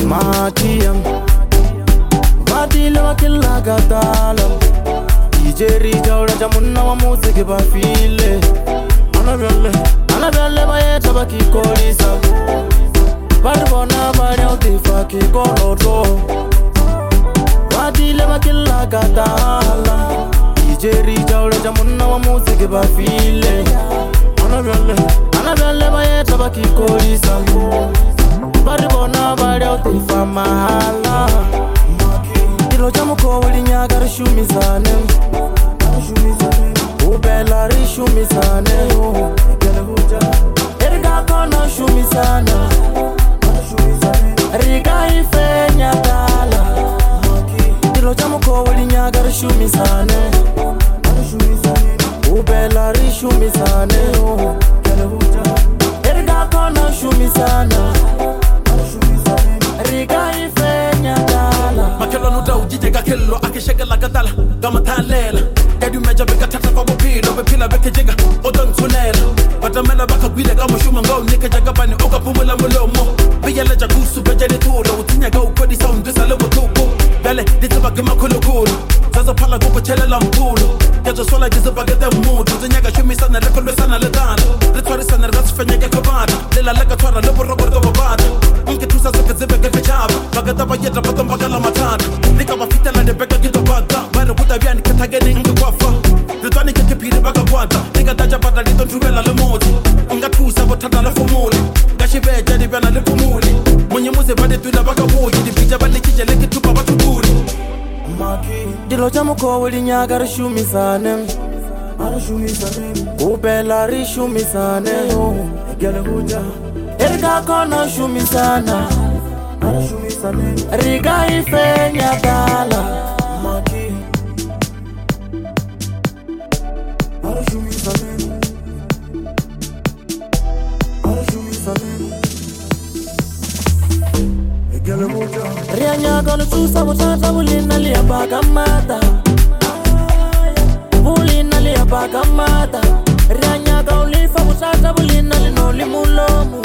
Makiam Badile wakilla gatala Ijeri jawra jamunna wa muziki ba file Anabelle bayeta baki kolisa Barbona bari utifa ki koroto Badile wakilla gatala Ijeri jawra jamunna wa muziki ba file Anabelle bayeta baki kolisa Barbona bari utifa mahala Kilo jamuko wali nyaga rishumizane Ubela rishumizane Erga kona shumizana Riga ife nyagala Kilo jamuko wali nyaga rishumizane Ubela rishumizane Erga kona shumizana Riga ife nyagala Makelo nuda ujijega kelo akishega lagadala Gama talela Gadu meja beka tata kwa bopilo Bepila beke jega odon tunela Batamela baka gwile kama shuma ngao Nika jaga bani oka pumula mulomo Biyala jagusu bejele turo Utinya gao kodi sound disa lewo tupo Bele ditaba gima kulu kulu Zaza pala gupo chele lampulo Yajo sola jiza bagete mudu Zinyaga shumi sana rekolwe sana ledana Ritwari sana ratu fenyege kabada Lila lega twara lebo rogor gawa bada Unke tusa zaka zibe geke chaba Bagata bayeta batom bagala matana Nika mafita la de beka gido baga Bara buda vyani katageni inge kwafa Ritwani keke piri baga kwata Nika daja bada lito ntuwela lemoti Unga tusa botata la fumuli Gashi beja di vyana le pumuli Mwenye muze bade tuila baga woji Di bija bali kije leki tupa watu buri Dilo jamuko wali nyaga rishumizane Ubela rishumizane Erga kona shumizana Riga ife nyagala Rianyaga nususa mutata bulina liya bagamata Bulina liya bagamata Rianyaga ulifa mutata bulina linoli mulomu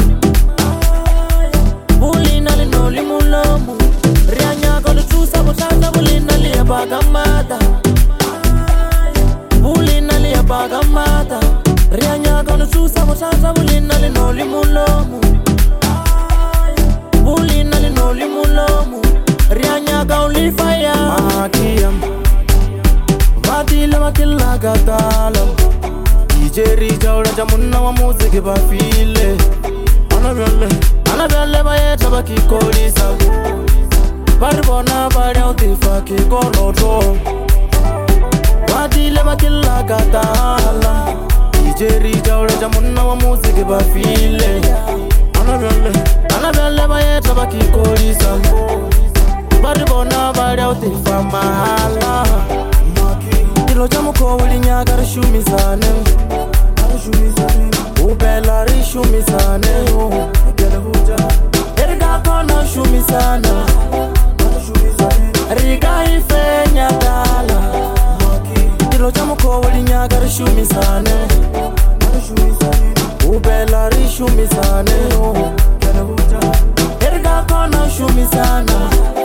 Bulina linoli mulomu Rianyaga nususa mutata bulina liya bagamata Bulina liya bagamata Rianyaga nususa mutata bulina linoli mulomu Bulina linoli mulomu Rianyaga ulifaya Makiam Badile wakilla gatala Ijeri jawra jamunna wa muziki ba file Anabelle bayeta baki kolisa Barbona bari utifa ki koroto Badile wakilla gatala Ijeri jawra jamunna wa muziki ba file Anabelle bayeta baki kolisa Barbona bari utifa mahala Kilo jamuko wali nyaga rishumizane Ubela rishumizane Erga kona shumizana Riga ife nyagala Kilo jamuko wali nyaga rishumizane Ubela rishumizane Erga kona shumizana